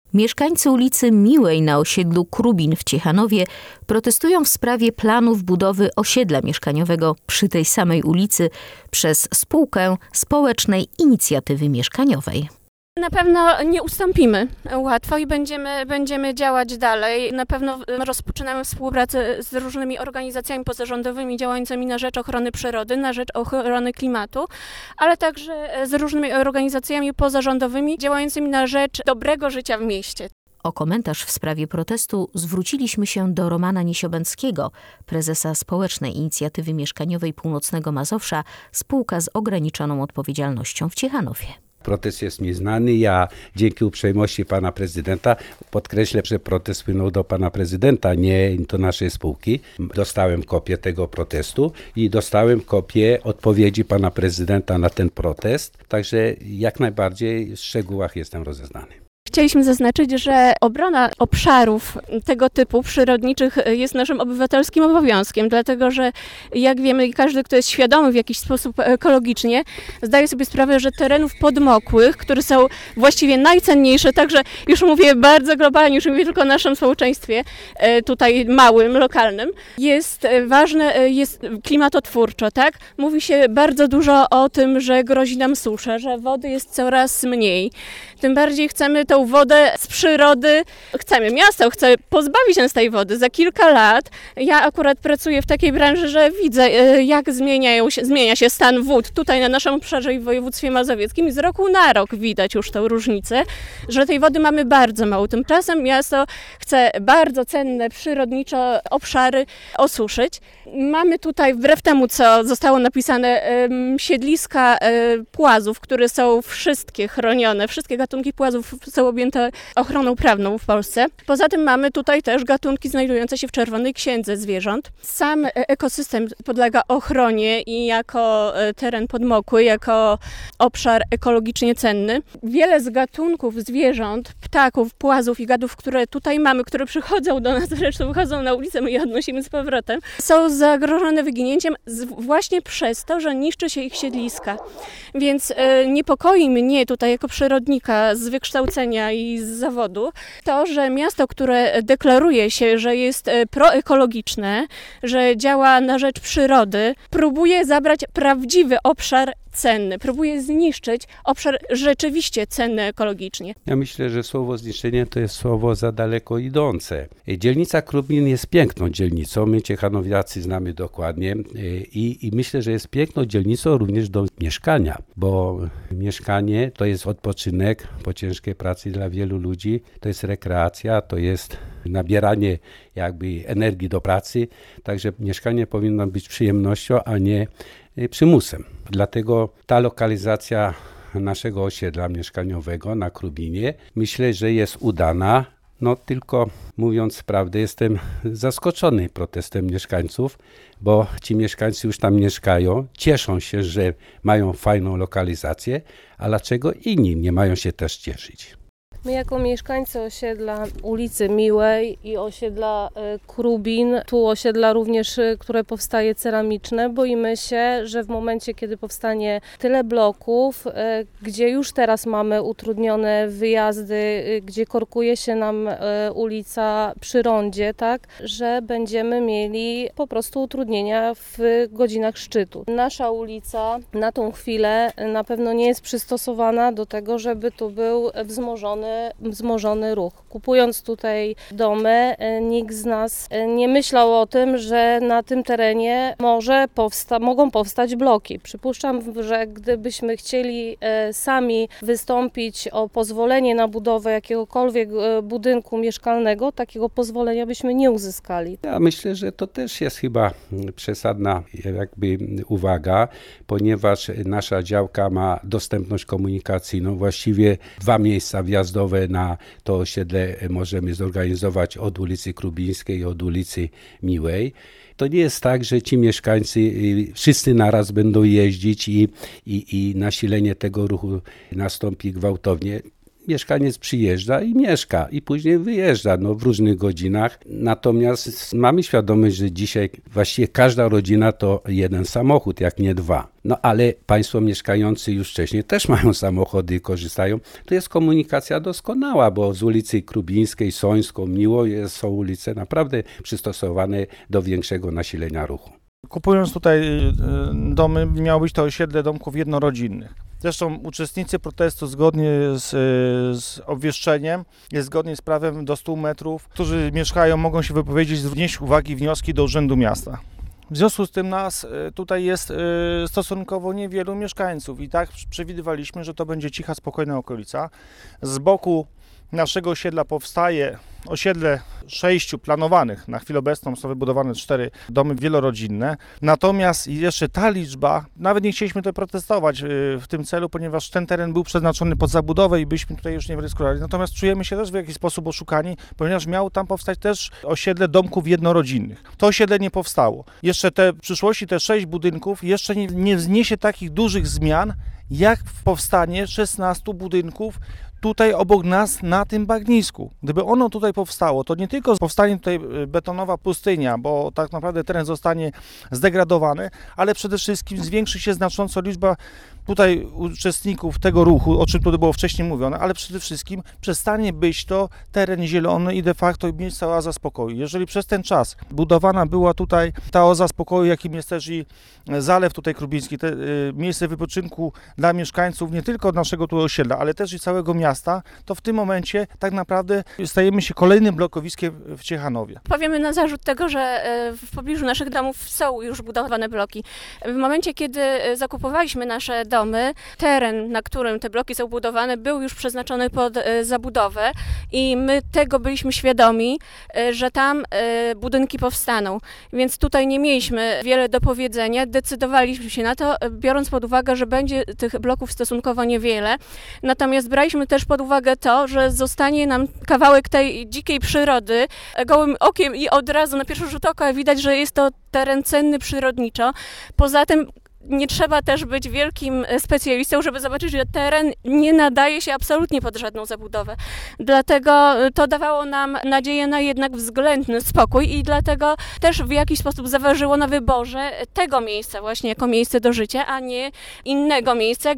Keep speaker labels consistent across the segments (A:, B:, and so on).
A: Mieszkańcy ulicy Miłej na osiedlu Krubin w Ciechanowie protestują w sprawie planów budowy osiedla mieszkaniowego przy tej samej ulicy przez spółkę Społecznej Inicjatywy Mieszkaniowej.
B: Na pewno nie ustąpimy łatwo i będziemy działać dalej. Na pewno rozpoczynamy współpracę z różnymi organizacjami pozarządowymi działającymi na rzecz ochrony przyrody, na rzecz ochrony klimatu, ale także z różnymi organizacjami pozarządowymi działającymi na rzecz dobrego życia w mieście.
A: O komentarz w sprawie protestu zwróciliśmy się do Romana Niesiobęckiego, prezesa Społecznej Inicjatywy Mieszkaniowej Północnego Mazowsza, spółka z ograniczoną odpowiedzialnością w Ciechanowie.
C: Protest jest mi znany. Ja dzięki uprzejmości pana prezydenta podkreślę, że protest płynął do pana prezydenta, nie do naszej spółki. Dostałem kopię tego protestu i dostałem kopię odpowiedzi pana prezydenta na ten protest. Także jak najbardziej w szczegółach jestem rozeznany.
B: Chcieliśmy zaznaczyć, że obrona obszarów tego typu przyrodniczych jest naszym obywatelskim obowiązkiem, dlatego że jak wiemy, każdy, kto jest świadomy w jakiś sposób ekologicznie, zdaje sobie sprawę, że terenów podmokłych, które są właściwie najcenniejsze, także już mówię bardzo globalnie, już mówię tylko o naszym społeczeństwie, tutaj małym, lokalnym, jest ważne, jest klimatotwórczo, tak? Mówi się bardzo dużo o tym, że grozi nam susza, że wody jest coraz mniej. Tym bardziej chcemy tą wodę z przyrody, miasto chce pozbawić nas tej wody za kilka lat. Ja akurat pracuję w takiej branży, że widzę, jak zmienia się stan wód tutaj na naszym obszarze i w województwie mazowieckim i z roku na rok widać już tę różnicę, że tej wody mamy bardzo mało. Tymczasem miasto chce bardzo cenne przyrodniczo obszary osuszyć. Mamy tutaj, wbrew temu, co zostało napisane, siedliska płazów, które są wszystkie chronione, wszystkie gatunki płazów są objęte ochroną prawną w Polsce. Poza tym mamy tutaj też gatunki znajdujące się w Czerwonej Księdze Zwierząt. Sam ekosystem podlega ochronie i jako teren podmokły, jako obszar ekologicznie cenny. Wiele z gatunków zwierząt, ptaków, płazów i gadów, które tutaj mamy, które przychodzą do nas, zresztą wychodzą na ulicę, my je odnosimy z powrotem, są zagrożone wyginięciem właśnie przez to, że niszczy się ich siedliska. Więc niepokoi mnie tutaj jako przyrodnika z wykształcenia i z zawodu to, że miasto, które deklaruje się, że jest proekologiczne, że działa na rzecz przyrody, próbuje zabrać prawdziwy obszar cenny, próbuje zniszczyć obszar rzeczywiście cenny ekologicznie.
C: Ja myślę, że słowo zniszczenie to jest słowo za daleko idące. Dzielnica Krubin jest piękną dzielnicą, my ciechanowiacy znamy dokładnie i myślę, że jest piękną dzielnicą również do mieszkania, bo mieszkanie to jest odpoczynek po ciężkiej pracy dla wielu ludzi, to jest rekreacja, to jest nabieranie jakby energii do pracy, także mieszkanie powinno być przyjemnością, a nie przymusem. Dlatego ta lokalizacja naszego osiedla mieszkaniowego na Krubinie myślę, że jest udana. No tylko mówiąc prawdę, jestem zaskoczony protestem mieszkańców, bo ci mieszkańcy już tam mieszkają, cieszą się, że mają fajną lokalizację, a dlaczego inni nie mają się też cieszyć?
D: My jako mieszkańcy osiedla ulicy Miłej i osiedla Krubin, tu osiedla również, które powstaje ceramiczne, boimy się, że w momencie, kiedy powstanie tyle bloków, gdzie już teraz mamy utrudnione wyjazdy, gdzie korkuje się nam ulica przy rondzie, tak, że będziemy mieli po prostu utrudnienia w godzinach szczytu. Nasza ulica na tą chwilę na pewno nie jest przystosowana do tego, żeby tu był wzmożony ruch. Kupując tutaj domy, nikt z nas nie myślał o tym, że na tym terenie mogą powstać bloki. Przypuszczam, że gdybyśmy chcieli sami wystąpić o pozwolenie na budowę jakiegokolwiek budynku mieszkalnego, takiego pozwolenia byśmy nie uzyskali.
C: Ja myślę, że to też jest chyba przesadna jakby uwaga, ponieważ nasza działka ma dostępność komunikacyjną. Właściwie 2 miejsca wjazdowe na to osiedle możemy zorganizować od ulicy Krubińskiej i od ulicy Miłej. To nie jest tak, że ci mieszkańcy wszyscy naraz będą jeździć i nasilenie tego ruchu nastąpi gwałtownie. mieszkaniec przyjeżdża i mieszka i później wyjeżdża w różnych godzinach. Natomiast mamy świadomość, że dzisiaj właściwie każda rodzina to jeden samochód, jak nie dwa. Ale państwo mieszkający już wcześniej też mają samochody i korzystają. To jest komunikacja doskonała, bo z ulicy Krubińskiej, Sońską, Miło są ulice naprawdę przystosowane do większego nasilenia ruchu.
E: Kupując tutaj domy, miało być to osiedle domków jednorodzinnych. Zresztą uczestnicy protestu zgodnie z obwieszczeniem, jest zgodnie z prawem do 100 metrów, którzy mieszkają, mogą się wypowiedzieć, wnieść uwagi, wnioski do Urzędu Miasta. W związku z tym nas tutaj jest stosunkowo niewielu mieszkańców i tak przewidywaliśmy, że to będzie cicha, spokojna okolica. Z boku naszego osiedla powstaje osiedle 6 planowanych. Na chwilę obecną są wybudowane 4 domy wielorodzinne. Natomiast jeszcze ta liczba, nawet nie chcieliśmy tutaj protestować w tym celu, ponieważ ten teren był przeznaczony pod zabudowę i byśmy tutaj już nie wyryskowali. Natomiast czujemy się też w jakiś sposób oszukani, ponieważ miało tam powstać też osiedle domków jednorodzinnych. To osiedle nie powstało. Jeszcze w przyszłości te 6 budynków jeszcze nie wzniesie takich dużych zmian, jak powstanie 16 budynków tutaj obok nas na tym bagnisku. Gdyby ono tutaj powstało, to nie tylko powstanie tutaj betonowa pustynia, bo tak naprawdę teren zostanie zdegradowany, ale przede wszystkim zwiększy się znacząco liczba tutaj uczestników tego ruchu, o czym tutaj było wcześniej mówione, ale przede wszystkim przestanie być to teren zielony i de facto miejsce oaza spokoju. Jeżeli przez ten czas budowana była tutaj ta oaza spokoju, jakim jest też i zalew tutaj Krubiński, miejsce wypoczynku dla mieszkańców nie tylko naszego tu osiedla, ale też i całego miasta, to w tym momencie tak naprawdę stajemy się kolejnym blokowiskiem w Ciechanowie.
B: Powiemy na zarzut tego, że w pobliżu naszych domów są już budowane bloki. W momencie, kiedy zakupowaliśmy nasze domy, teren, na którym te bloki są budowane, był już przeznaczony pod zabudowę i my tego byliśmy świadomi, że tam budynki powstaną. Więc tutaj nie mieliśmy wiele do powiedzenia, decydowaliśmy się na to, biorąc pod uwagę, że będzie tych bloków stosunkowo niewiele. Natomiast braliśmy też pod uwagę to, że zostanie nam kawałek tej dzikiej przyrody gołym okiem i od razu na pierwszy rzut oka widać, że jest to teren cenny przyrodniczo. Poza tym nie trzeba też być wielkim specjalistą, żeby zobaczyć, że teren nie nadaje się absolutnie pod żadną zabudowę. Dlatego to dawało nam nadzieję na jednak względny spokój i dlatego też w jakiś sposób zaważyło na wyborze tego miejsca właśnie jako miejsce do życia, a nie innego miejsca,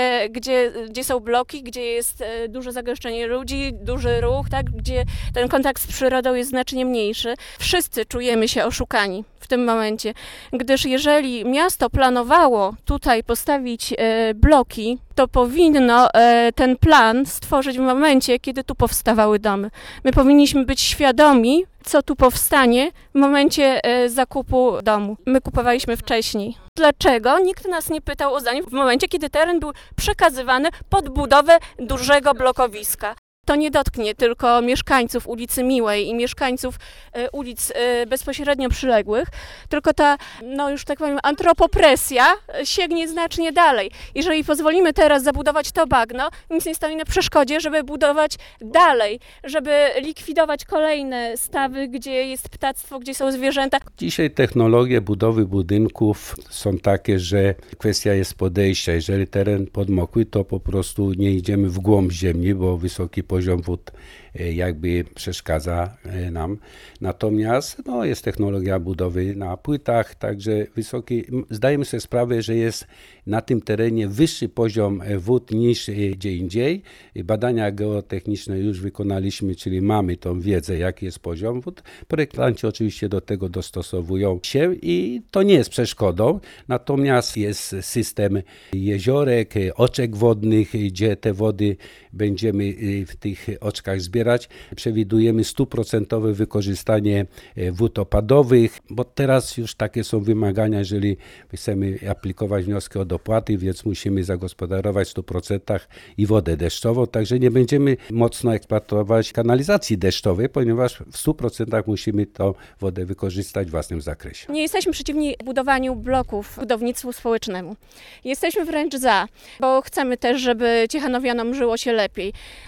B: gdzie są bloki, gdzie jest duże zagęszczenie ludzi, duży ruch, tak, gdzie ten kontakt z przyrodą jest znacznie mniejszy. Wszyscy czujemy się oszukani w tym momencie, gdyż jeżeli miasto planowało tutaj postawić bloki, to powinno ten plan stworzyć w momencie, kiedy tu powstawały domy. My powinniśmy być świadomi, co tu powstanie w momencie zakupu domu. My kupowaliśmy wcześniej. Dlaczego? Nikt nas nie pytał o zdanie w momencie, kiedy teren był przekazywany pod budowę dużego blokowiska. To nie dotknie tylko mieszkańców ulicy Miłej i mieszkańców ulic bezpośrednio przyległych, tylko ta, już tak powiem, antropopresja sięgnie znacznie dalej. Jeżeli pozwolimy teraz zabudować to bagno, nic nie stoi na przeszkodzie, żeby budować dalej, żeby likwidować kolejne stawy, gdzie jest ptactwo, gdzie są zwierzęta.
C: Dzisiaj technologie budowy budynków są takie, że kwestia jest podejścia. Jeżeli teren podmokły, to po prostu nie idziemy w głąb ziemi, bo wysoki poziom wód jakby przeszkadza nam. Natomiast jest technologia budowy na płytach, także zdajemy sobie sprawę, że jest na tym terenie wyższy poziom wód niż gdzie indziej. Badania geotechniczne już wykonaliśmy, czyli mamy tą wiedzę, jaki jest poziom wód. Projektanci oczywiście do tego dostosowują się i to nie jest przeszkodą. Natomiast jest system jeziorek, oczek wodnych, gdzie te wody będziemy w tych oczkach zbierać. Przewidujemy 100% wykorzystanie wód opadowych, bo teraz już takie są wymagania, jeżeli chcemy aplikować wnioski o dopłaty, więc musimy zagospodarować w 100% i wodę deszczową, także nie będziemy mocno eksploatować kanalizacji deszczowej, ponieważ w 100% musimy tą wodę wykorzystać w własnym zakresie.
B: Nie jesteśmy przeciwni budowaniu bloków, budownictwu społecznemu. Jesteśmy wręcz za, bo chcemy też, żeby Ciechanowianom żyło się lepiej. Ale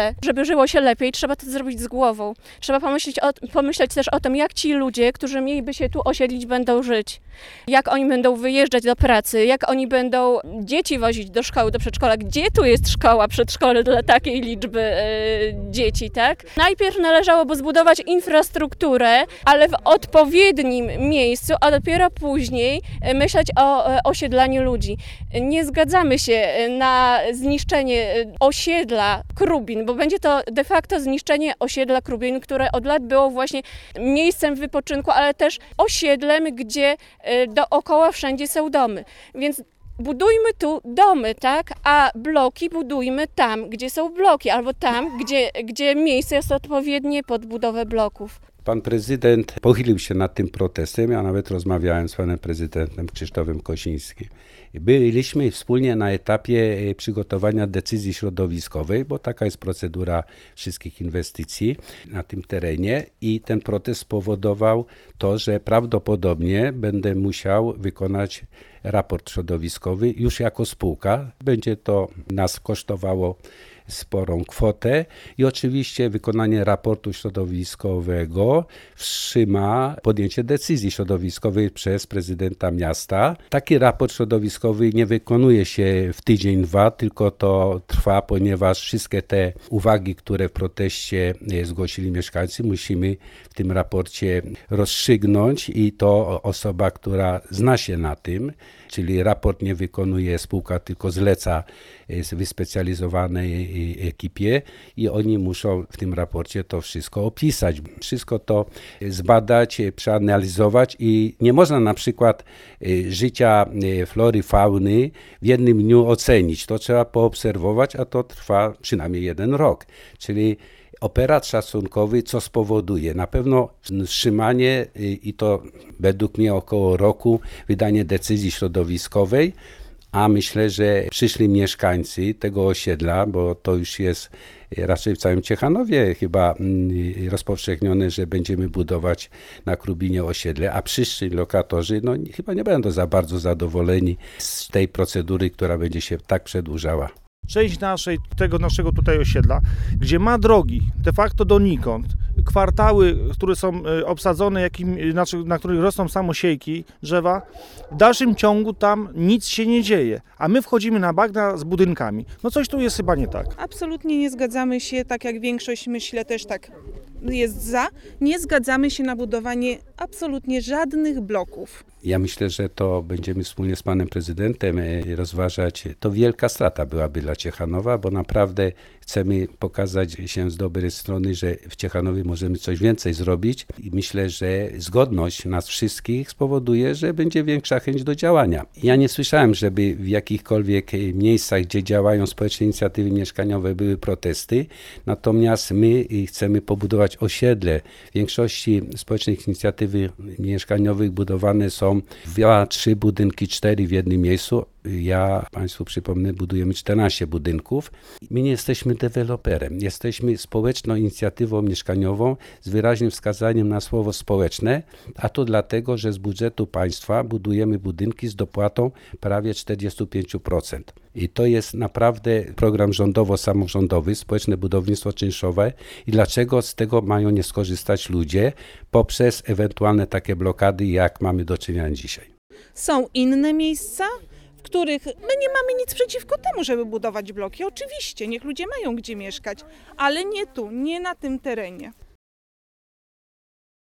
B: ale żeby żyło się lepiej, trzeba to zrobić z głową. Trzeba pomyśleć też o tym, jak ci ludzie, którzy mieliby się tu osiedlić, będą żyć. Jak oni będą wyjeżdżać do pracy, jak oni będą dzieci wozić do szkoły, do przedszkola. Gdzie tu jest szkoła, przedszkole dla takiej liczby dzieci, tak? Najpierw należałoby zbudować infrastrukturę, ale w odpowiednim miejscu, a dopiero później myśleć o osiedlaniu ludzi. Nie zgadzamy się na zniszczenie osiedla Krubin, bo będzie to de facto zniszczenie osiedla Krubin, które od lat było właśnie miejscem wypoczynku, ale też osiedlem, gdzie dookoła wszędzie są domy. Więc budujmy tu domy, tak? A bloki budujmy tam, gdzie są bloki, albo tam, gdzie miejsce jest odpowiednie pod budowę bloków.
C: Pan prezydent pochylił się nad tym protestem, ja nawet rozmawiałem z panem prezydentem Krzysztofem Kosińskim. Byliśmy wspólnie na etapie przygotowania decyzji środowiskowej, bo taka jest procedura wszystkich inwestycji na tym terenie i ten protest spowodował to, że prawdopodobnie będę musiał wykonać raport środowiskowy już jako spółka. Będzie to nas kosztowało sporą kwotę i oczywiście wykonanie raportu środowiskowego wstrzyma podjęcie decyzji środowiskowej przez prezydenta miasta. Taki raport środowiskowy nie wykonuje się w tydzień, dwa, tylko to trwa, ponieważ wszystkie te uwagi, które w proteście zgłosili mieszkańcy, musimy w tym raporcie rozstrzygnąć i to osoba, która zna się na tym, czyli raport nie wykonuje spółka, tylko zleca wyspecjalizowanej ekipie i oni muszą w tym raporcie to wszystko opisać, wszystko to zbadać, przeanalizować i nie można na przykład życia flory, fauny w jednym dniu ocenić. To trzeba poobserwować, a to trwa przynajmniej 1 rok, czyli operat szacunkowy, co spowoduje? Na pewno wstrzymanie i to według mnie około roku wydanie decyzji środowiskowej, a myślę, że przyszli mieszkańcy tego osiedla, bo to już jest raczej w całym Ciechanowie chyba rozpowszechnione, że będziemy budować na Krubinie osiedle, a przyszli lokatorzy chyba nie będą za bardzo zadowoleni z tej procedury, która będzie się tak przedłużała.
E: Część tego naszego tutaj osiedla, gdzie ma drogi de facto donikąd, kwartały, które są obsadzone, na których rosną samosiejki, drzewa, w dalszym ciągu tam nic się nie dzieje, a my wchodzimy na bagna z budynkami. No coś tu jest chyba nie tak.
F: Absolutnie nie zgadzamy się, tak jak większość myślę też tak jest za, nie zgadzamy się na budowanie absolutnie żadnych bloków.
C: Ja myślę, że to będziemy wspólnie z panem prezydentem rozważać. To wielka strata byłaby dla Ciechanowa, bo naprawdę chcemy pokazać się z dobrej strony, że w Ciechanowie możemy coś więcej zrobić i myślę, że zgodność nas wszystkich spowoduje, że będzie większa chęć do działania. Ja nie słyszałem, żeby w jakichkolwiek miejscach, gdzie działają społeczne inicjatywy mieszkaniowe, były protesty, natomiast my chcemy pobudować osiedle. W większości społecznych inicjatyw mieszkaniowych budowane są 2, 3 budynki, 4 w jednym miejscu. Ja Państwu przypomnę, budujemy 14 budynków. My nie jesteśmy deweloperem, jesteśmy społeczną inicjatywą mieszkaniową z wyraźnym wskazaniem na słowo społeczne, a to dlatego, że z budżetu państwa budujemy budynki z dopłatą prawie 45%. I to jest naprawdę program rządowo-samorządowy, społeczne budownictwo czynszowe. I dlaczego z tego mają nie skorzystać ludzie poprzez ewentualne takie blokady, jak mamy do czynienia dzisiaj?
F: Są inne miejsca, w których my nie mamy nic przeciwko temu, żeby budować bloki. Oczywiście, niech ludzie mają gdzie mieszkać, ale nie tu, nie na tym terenie.